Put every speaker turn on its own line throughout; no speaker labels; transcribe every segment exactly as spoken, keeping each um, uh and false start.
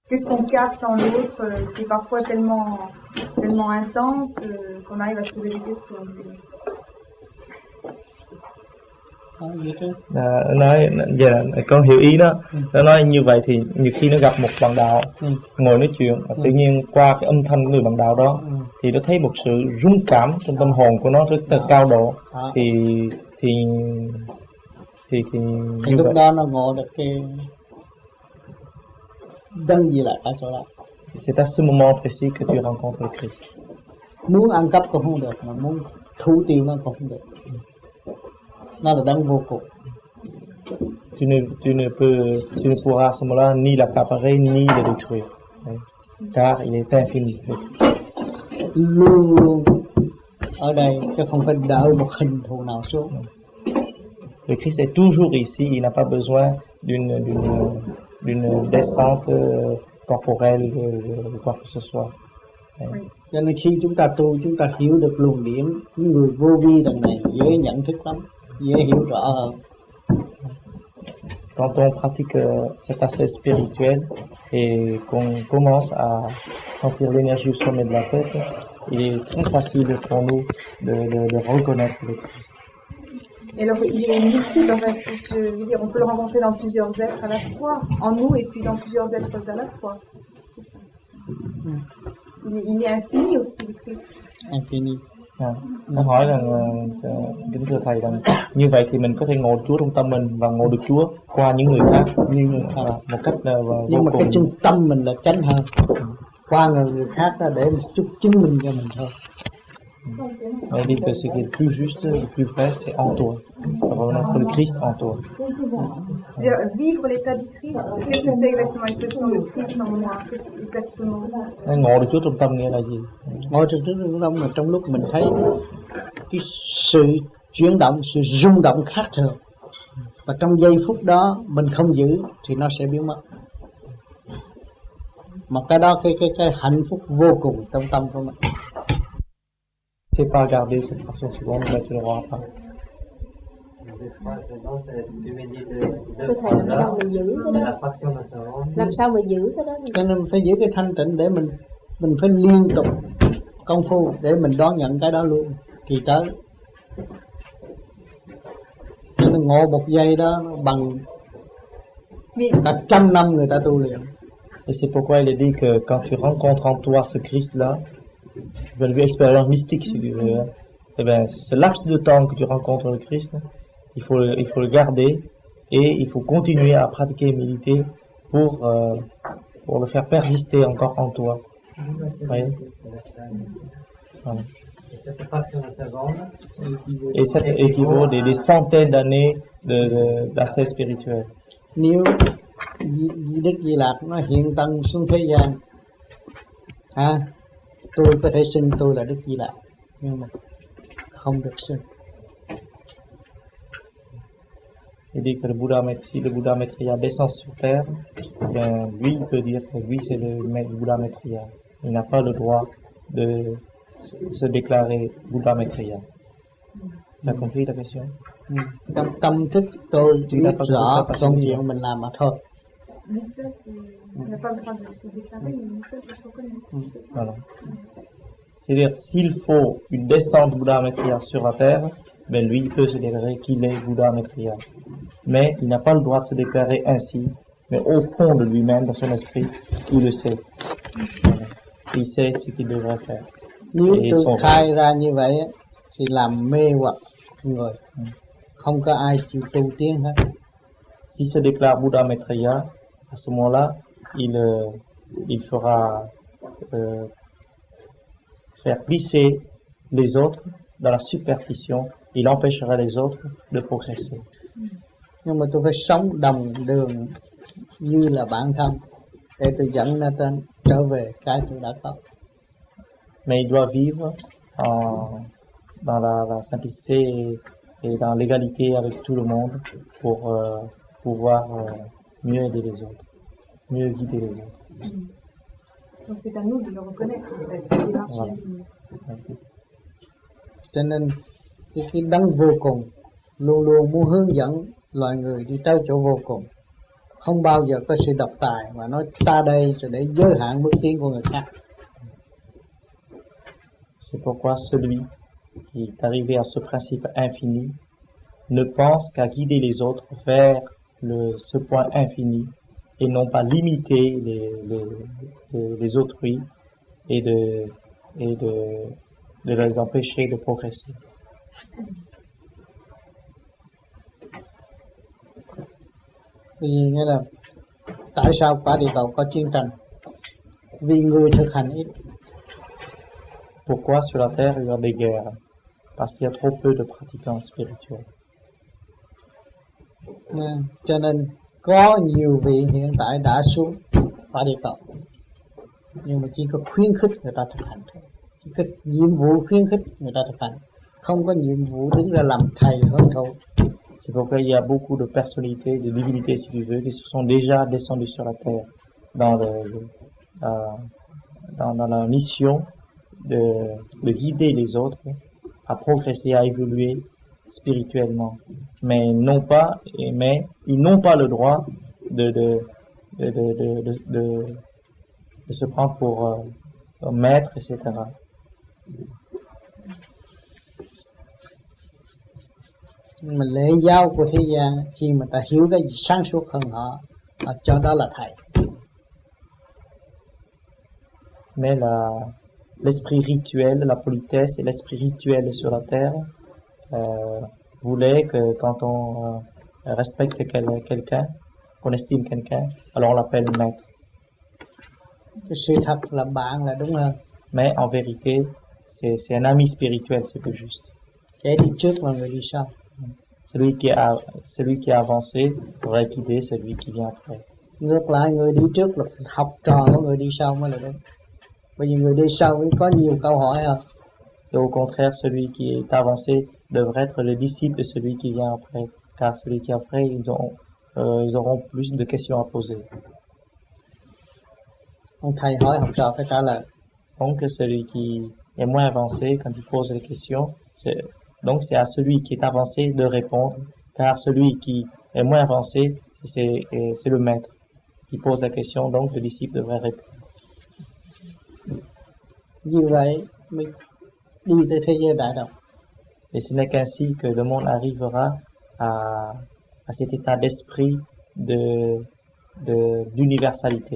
Qu'est-ce qu'on capte en l'autre, euh, qui est parfois tellement, tellement intense euh, qu'on arrive à se poser des questions.
À, nói giờ là con hiểu ý đó. Nó nói như vậy thì nhiều khi nó gặp một bạn đạo ngồi nói chuyện, tự nhiên qua cái âm thanh của người bạn đạo đó thì nó thấy một sự rung cảm trong tâm hồn của nó rất là cao độ, thì thì thì thì,
thì lúc vậy đó nó ngộ được cái đấng gì lại ở chỗ đó.
C'est à ce moment précis que tu rencontres le Christ.
Muốn ăn cắp cũng không được, mà muốn thủ tiêu nó cũng không được. Nó là đấng vô cùng.
Tu ne, tu ne peux, tu ne pourras à ce moment-là ni l'accaparer ni le détruire, car il est infini.
Luôn luôn ở đây chứ không phải đợi một hình thù nào xuống.
Le Christ est toujours ici, il n'a pas besoin d'une d'une d'une descente corporelle de quoi que ce soit.
Cho nên khi chúng ta tu, chúng ta hiểu được luồng điển, những người vô vi đằng này dễ nhận thức lắm, dễ hiểu rõ hơn.
Quand on pratique cet aspect spirituel et qu'on commence à sentir l'énergie au sommet de la tête, il est très facile pour nous de, de, de reconnaître le Christ.
Et alors, il est multiple, en fait, je veux dire, on peut le rencontrer dans plusieurs êtres à la fois, en nous et puis dans plusieurs êtres à la fois. C'est ça. Mm. Il, est, il est infini aussi, le Christ.
Infini.
À, nó hỏi rằng, kính thưa thầy, rằng như vậy thì mình có thể ngộ Chúa trong tâm mình và ngộ được Chúa qua những người khác,
như người khác.
À, một cách là vô
nhưng mà
cùng.
cái chân tâm mình là chánh hơn, qua người, người khác đó để một chút chứng minh cho mình thôi.
On dit que ce qui est le plus juste, le plus vrai, c'est en toi. Reconnaître le Christ en toi.
Vivre l'état du Christ, qu'est-ce que c'est exactement l'expression le Christ en moi? Exactement.
Ngộ được Chúa trong tâm nghĩa là gì?
Ngộ được Chúa trong tâm là trong lúc mình thấy cái sự chuyển động, sự rung động khác thường, và trong giây phút đó mình không giữ thì nó sẽ biến mất. Mà cái đó cái cái cái hạnh phúc vô cùng trong tâm của mình.
C'est pas garder cette fraction seconde, mais tu ne l'auras pas.
Thưa thầy, làm sao mình giữ cái đó? Làm sao mình giữ cái đó?
Cho nên phải giữ cái thanh tịnh để mình mình phải liên tục công phu để mình đón nhận cái đó luôn thì tới. Cho nên ngộ một giây đó bằng cả trăm năm người ta tu luyện.
Et c'est pourquoi il est dit que quand tu rencontres en toi ce Christ-là, tu veux une expérience mystique si tu veux, hein, eh bien, ce laps de temps que tu rencontres le Christ, il faut, il faut le garder et il faut continuer à pratiquer et méditer pour, euh, pour le faire persister encore en toi. Oui. Voilà.
Et cette fraction de seconde
et ça équivaut des, des centaines d'années de, de, d'accès spirituel.
Nếu Đức Di Lặc nó hiện tân xuống thế gian, à, tôi có thể xưng tôi là Đức Di Lặc, nhưng mà không được xưng.
Il dit que le Bouddha, si le Bouddha Maitreya descend sur terre, bien, lui, il peut dire que lui, c'est le, le Bouddha Maitreya. Il n'a pas le droit de se déclarer Bouddha Maitreya. Tu as compris ta question?
Ừ. Trong tâm thức tôi chỉ biết rõ công chuyện mình làm mà thôi.
Lui seul, il n'a pas le droit de se déclarer, mais lui seul peut se reconnaître.
Voilà. C'est-à-dire, s'il faut une descente Bouddha Maitreya sur la terre, ben lui, il peut se déclarer qu'il est Bouddha Maitreya. Mais il n'a pas le droit de se déclarer ainsi. Mais au fond de lui-même, dans son esprit, il le sait. Voilà. Il sait ce qu'il devrait faire.
Nếu tôi khai ra như vậy thì làm mê hoặc người, không có ai chịu tu tiến hết.
S'il se déclare Bouddha Maitreya, à ce moment-là, il, euh, il fera euh, faire glisser les autres dans la superstition. Il empêchera les autres de progresser.
Nhưng mà tôi phải sống đồng đường như là bản thân để tôi dẫn nó tên trở về cái tôi đã có.
Mais il doit vivre en, dans la, la simplicité et, et dans l'égalité avec tout le monde pour euh, pouvoir euh, mieux aider les autres, mieux guider les autres.
Donc c'est à nous de le reconnaître, en fait,
Voilà.
Cho nên cái, cái đấng vô cùng luôn luôn muốn hướng dẫn loài người đi tới chỗ vô cùng, không bao giờ có sự độc tài mà nói ta đây rồi để giới hạn bước tiến của người khác.
C'est pourquoi celui qui est arrivé à ce principe infini ne pense qu'à guider les autres vers le, ce point infini et non pas limiter les, les, les, les autrui et de, et de, de les empêcher de progresser.
Vì nghĩa là tại sao quả địa cầu có chiến tranh? Vì người thực hành ít.
Pourquoi sur la terre il y a des guerres? Parce qu'il y a trop peu de pratiquants spirituels.
À, cho nên có nhiều vị hiện tại đã xuống quả địa cầu, nhưng mà chỉ có khuyến khích người ta thực hành thôi. Chỉ có nhiệm vụ khuyến khích người ta thực hành, không có nhiệm vụ đứng ra làm thầy hơn thầy.
C'est pourquoi il y a beaucoup de personnalités, de divinités si tu veux, qui se sont déjà descendues sur la terre dans, le, le, euh, dans, dans la mission de, de guider les autres à progresser, à évoluer spirituellement. Mais non pas, mais ils n'ont pas le droit de, de, de, de, de, de, de, de se prendre pour euh, maître, et cetera.
Mà lễ giáo của thế gian khi mà ta hiểu cái gì sáng suốt hơn họ, họ cho đó là thầy.
Mais la, l'esprit rituel, la politesse et l'esprit rituel sur la terre euh, voulait que quand on euh, respecte quel, quelqu'un, qu'on estime quelqu'un, alors on l'appelle maître.
Cái sự thật là bạn là đúng hơn.
Mais en vérité, c'est, c'est un ami spirituel, c'est plus juste.
Kẻ đi trước là người đi sau.
Celui qui a, celui qui a avancé devrait guider celui qui vient après.
Ngược lại, người đi trước là học trò của người đi sau mới là đúng. Bởi vì người đi sau có nhiều câu hỏi hơn.
Et au contraire, celui qui est avancé devrait être le disciple de celui qui vient après. Car celui qui est après, ils auront, euh, ils auront plus de questions à poser.
Ông thầy hỏi học trò phải trả lời.
Donc celui qui est moins avancé, quand il pose les questions, c'est, donc c'est à celui qui est avancé de répondre. Car celui qui est moins avancé, c'est, c'est le maître qui pose la question, donc le disciple devrait répondre.
Như vậy mới đi tới thế giới đại đồng.
Et ce n'est qu'ainsi que le monde arrivera à, à cet état d'esprit de, de, d'universalité.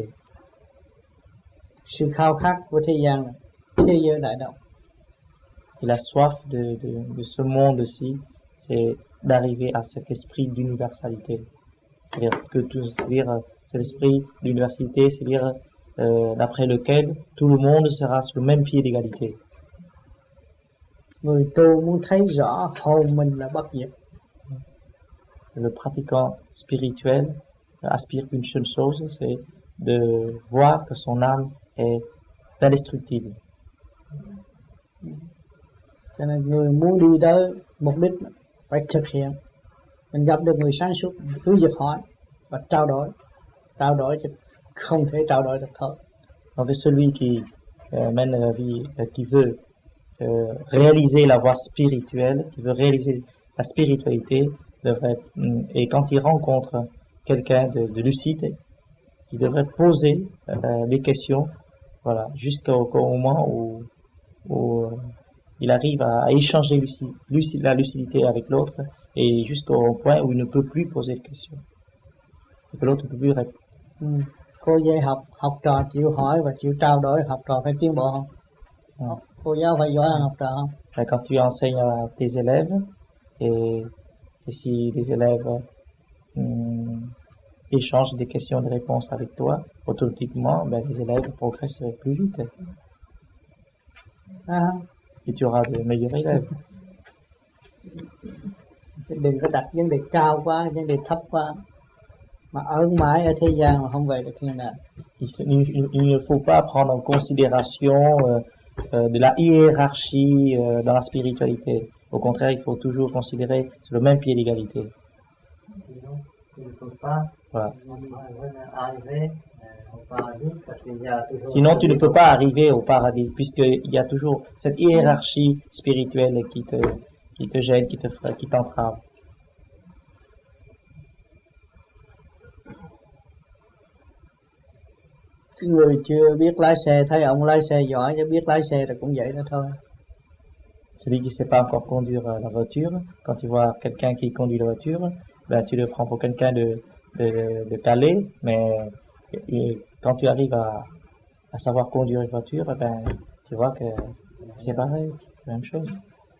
Sự khao khát của thế gian là thế giới đại đồng.
Et la soif de, de, de ce monde-ci, c'est d'arriver à cet esprit d'universalité. C'est-à-dire que tout, c'est-à-dire cet esprit d'universalité, c'est-à-dire euh, d'après lequel tout le monde sera sur le même pied d'égalité.
Người tu muốn thấy rõ hồn mình là bất diệt.
Le pratiquant spirituel aspire qu'une seule chose, c'est de voir que son âme est indestructible.
Cho nên người muốn đi tới mục đích phải thực hiện. Mình gặp được người sáng suốt, cứ việc hỏi và trao đổi. Trao đổi chứ không thể trao đổi được thôi.
Donc celui qui euh, mène la vie, euh, qui veut euh, réaliser la voie spirituelle, qui veut réaliser la spiritualité, devrait, et quand il rencontre quelqu'un de, de lucide, il devrait poser euh, des questions, voilà, jusqu'au au moment où, où euh, il arrive à, à échanger lucide, lucide, la lucidité avec l'autre, et jusqu'au point où il ne peut plus poser de questions, et que l'autre ne peut plus répondre.
Ừ. Cô dạy học, học trò chịu hỏi và chịu trao đổi, học trò phải tiến bộ không?
Non.
Cô giáo phải giỏi hơn học trò không?
Quand tu enseignes à tes élèves, et, et si les élèves hum, échangent des questions, des réponses avec toi, automatiquement, ben, les élèves progressent plus vite.
À,
Et tu auras de meilleurs élèves.
đừng có đặt vấn đề cao quá, vấn đề thấp quá. Mà ở mãi ở thế gian mà không về được thiên đàng.
Il, il, il ne faut pas prendre en considération euh, euh, de la hiérarchie euh, dans la spiritualité. Au contraire, il faut toujours considérer sur le même pied d'égalité.
Sinon, tu ne peux pas
Voilà.
arriver euh, au paradis parce qu'il y a toujours...
Sinon, tu ne peux pas arriver au paradis puisqu'il y a toujours cette hiérarchie spirituelle qui te, qui te gêne, qui te, qui t'entrave.
Cái người chưa biết lái xe thấy ông lái xe giỏi, chứ biết lái xe là cũng vậy đó thôi.
Celui qui ne sait pas encore conduire euh, la voiture, quand tu vois quelqu'un qui conduit la voiture, ben tu le prends pour quelqu'un de, de, de calé, mais et, quand tu arrives à, à savoir conduire une voiture, ben tu vois que c'est pareil, la même chose.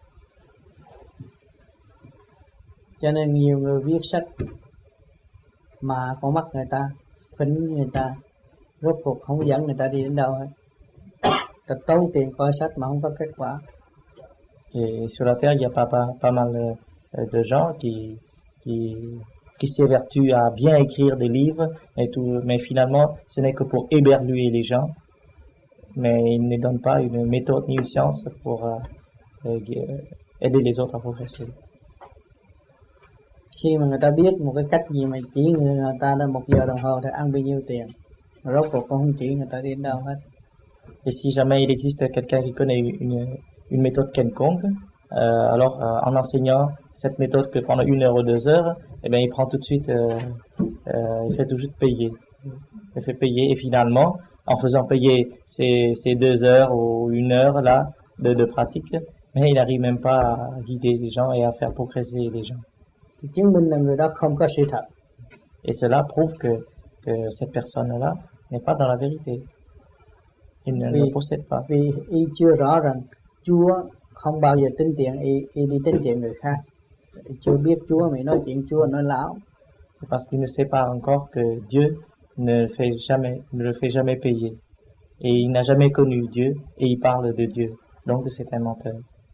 Cho nên nhiều người viết sách mà con mắt người ta, phỉnh người ta, rốt cuộc không dẫn người ta đi đến đâu hết. Ta tốn tiền coi sách mà không có kết quả.
Et sur la terre, il y a pas, pas, pas mal euh, de gens qui, qui, qui s'évertuent à bien écrire des livres, et tout, mais finalement, ce n'est que pour éberluer les gens, mais ils ne donnent pas une méthode ni une science pour euh, euh, aider les autres à progresser.
Khi mà người ta biết một cái cách gì mà chỉ người, người ta đã một giờ đồng hồ thì ăn bao nhiêu tiền, mà rốt cuộc cũng không chỉ người ta đi đến đâu hết.
Et si jamais il existe quelqu'un qui connaît une, une méthode quelconque, euh, alors euh, en enseignant cette méthode que pendant une heure ou deux heures, eh bien il prend tout de suite, euh, euh, il fait tout de suite payer. Il fait payer et finalement, en faisant payer ces, ces deux heures ou une heure là de, de pratique, mais il n'arrive même pas à guider les gens et à faire progresser les gens.
Thì chứng minh là người đó không có sự thật.
Et cela prouve que, que cette personne-là n'est pas dans la vérité. Il ne
Vì,
le possède pas.
vì y chưa rõ rằng Chúa không bao giờ tính tiền y, y đi tính tiền người khác. Y chưa biết Chúa mà nói chuyện Chúa nói láo.
Parce qu'il ne sait pas encore que Dieu ne, fait jamais, ne le fait jamais payer. Et il n'a jamais connu Dieu et il parle de Dieu. Donc c'est un menteur.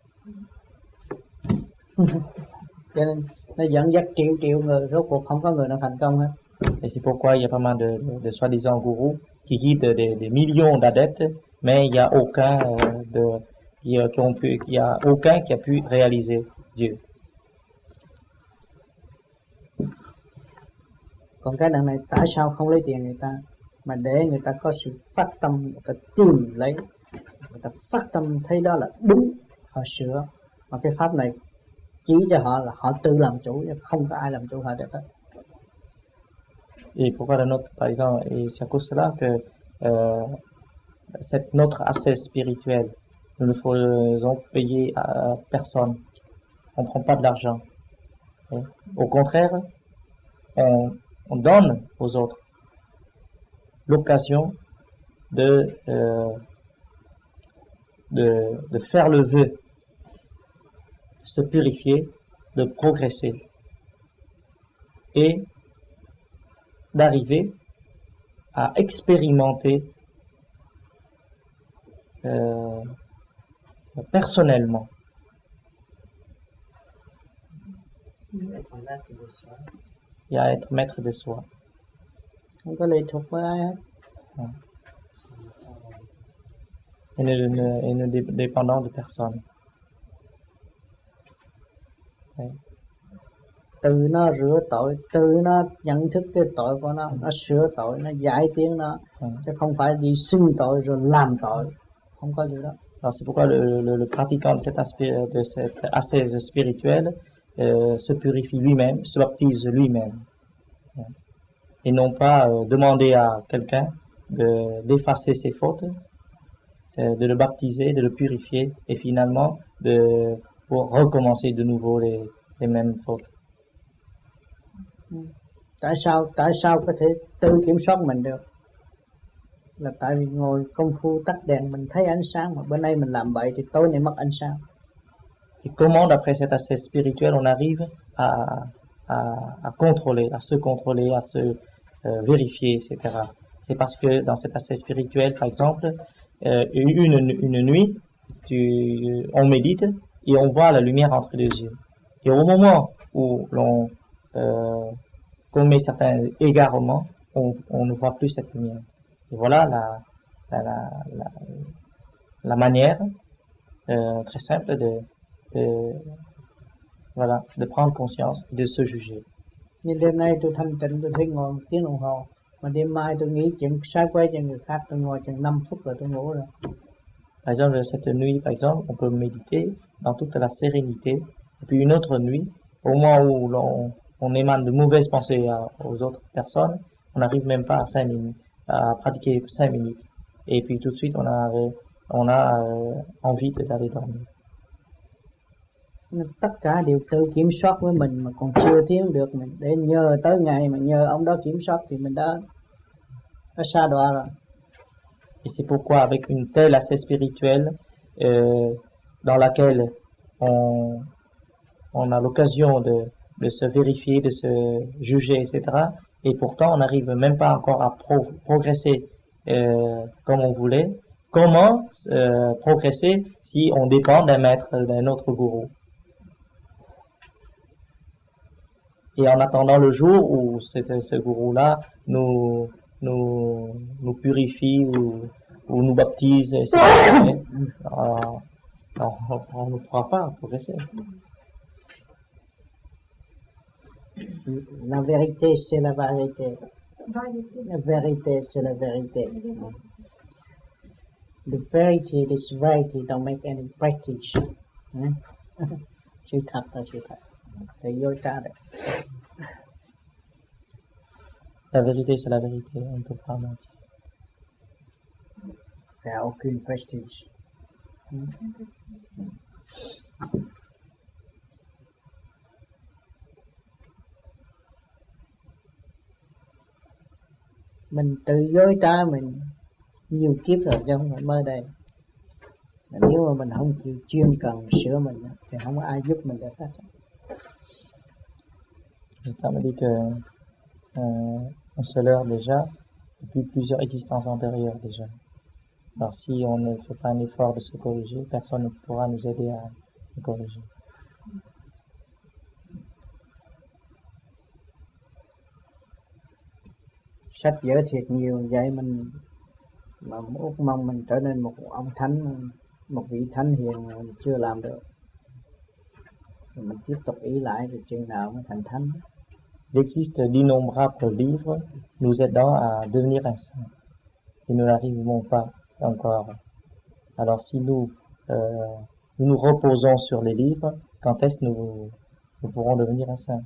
Cho nên nó dẫn dắt triệu triệu người, rốt cuộc không có người nào thành công hết.
Et c'est pourquoi il y a pas mal de, de, de soi-disant gourous qui guident des, des millions d'adeptes, mais il n'y a aucun euh, de, qui, qui ont pu, il y a aucun qui a pu réaliser Dieu.
Còn cái đằng này tại sao không lấy tiền người ta, mà để người ta có sự phát tâm, người ta tìm lấy, người ta phát tâm thấy đó là đúng, họ sửa. Mà cái pháp này chỉ cho họ là họ tự làm chủ, không có ai làm chủ họ được hết.
Et pourquoi la nôtre, par exemple, et c'est à cause de cela que euh, cette notre ascèse spirituelle, nous ne faisons payer à personne. On ne prend pas de l'argent. Au contraire, on, on donne aux autres l'occasion de, euh, de, de faire le vœu, de se purifier, de progresser et d'arriver à expérimenter euh, personnellement.
Être maître de soi.
Et à être maître de soi.
Không có lệ thuộc với ai hết.
Et ne, ne, et ne dé- dépendant de personne. Ouais.
Từ nó rửa tội, từ nó nhận thức cái tội của nó, nó sửa tội, nó giải tiến nó,
Ừ.
chứ không phải đi xưng tội rồi làm tội, không có điều đó.
Alors c'est pourquoi le, le, le pratiquant de cet aspect, de cette ascèse spirituelle euh, se purifie lui-même, se baptise lui-même. Et non pas euh, demander à quelqu'un de, d'effacer ses fautes, euh, de le baptiser, de le purifier et finalement de, pour recommencer de nouveau les, les mêmes fautes.
Tại sao tại sao có thể tự kiểm soát mình được? Là tại vì ngồi công phu tắt đèn mình thấy ánh sáng, mà bữa nay mình làm bậy thì tối nay mất ánh sáng.
Et comment, d'après cette ascèse spirituelle, on arrive à, à, à contrôler, à se contrôler, à se euh, vérifier, et cetera. C'est parce que dans cette ascèse spirituelle, par exemple, euh, une, une nuit, tu, on médite et on voit la lumière entre les yeux. Et au moment où l'on euh, commet certains égarements, on, on ne voit plus cette lumière. Et voilà la, la, la, la, la manière euh, très simple de, de, voilà, de prendre conscience, de se juger.
Nhưng đêm nay tôi thanh tịnh, tôi thấy ngồi một tiếng đồng hồ, mà đêm mai tôi nghĩ chuyện sai quay cho người khác, tôi ngồi chừng năm phút rồi tôi ngủ rồi.
Par exemple, cette nuit, par exemple, on peut méditer dans toute la sérénité. Et puis une autre nuit, au moment où l'on on émane de mauvaises pensées à, aux autres personnes, on n'arrive même pas à cinq minutes, à pratiquer cinq minutes. Et puis tout de suite, on a, on a euh, envie d'aller dormir.
Tất cả đều tự kiểm soát với mình mà còn chưa tiến được mình, để nhờ tới ngày mà nhờ ông đó kiểm soát thì mình đã đã sa đọa rồi.
Et c'est pourquoi avec une telle assez spirituelle euh, dans laquelle on, on a l'occasion de, de se vérifier, de se juger, et cetera. Et pourtant on n'arrive même pas encore à pro, progresser euh, comme on voulait. Comment euh, progresser si on dépend d'un maître, d'un autre gourou? Et en attendant le jour où ce, ce gourou-là nous, nous, nous purifie ou, ou nous baptise, et cetera. Alors, alors, on ne pourra pas progresser.
La vérité, c'est la vérité. La vérité, c'est la vérité. The verity, this verity don't make any practice. Sự thật là sự thật. Tự dối trá đấy.
La vérité, c'est la vérité. On ne peut pas mentir.
Il n'y a aucune prestige. Mình tự dối trá mình nhiều kiếp rồi chứ không phải mới đây. Nếu mà mình không chịu chuyên cần sửa mình thì không có ai giúp mình được hết.
Ça me dit que euh, on se leurre déjà depuis plusieurs existences antérieures déjà. Alors si on ne fait pas un effort de se corriger, personne ne pourra nous aider à nous corriger.
Sách vở thiệt nhiều vậy mình mà ước mong mình trở nên một ông thánh, một vị thánh hiền mà mình chưa làm được. Rồi mình tiếp tục ý lại rồi chừng nào mới thành thánh.
Il existe d'innombrables livres nous aidant à devenir un saint. Et nous n'arrivons pas encore. Alors si nous, euh, nous nous reposons sur les livres, quand est-ce que nous, nous pourrons devenir un saint?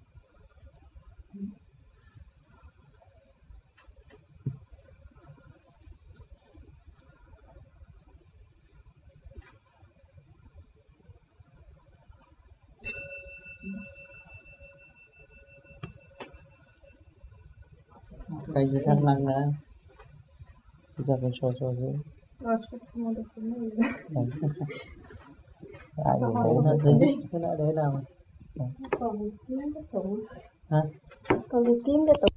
Cái gì thắc mắc nữa?
Vous avez une chose à dire?
Ouais, je crois que tout le monde a fait mieux.
À,
Để nó để cái đó để đâu?
Còn kiếm cái tụng.
Hả?
Còn đi kiếm cái tụng.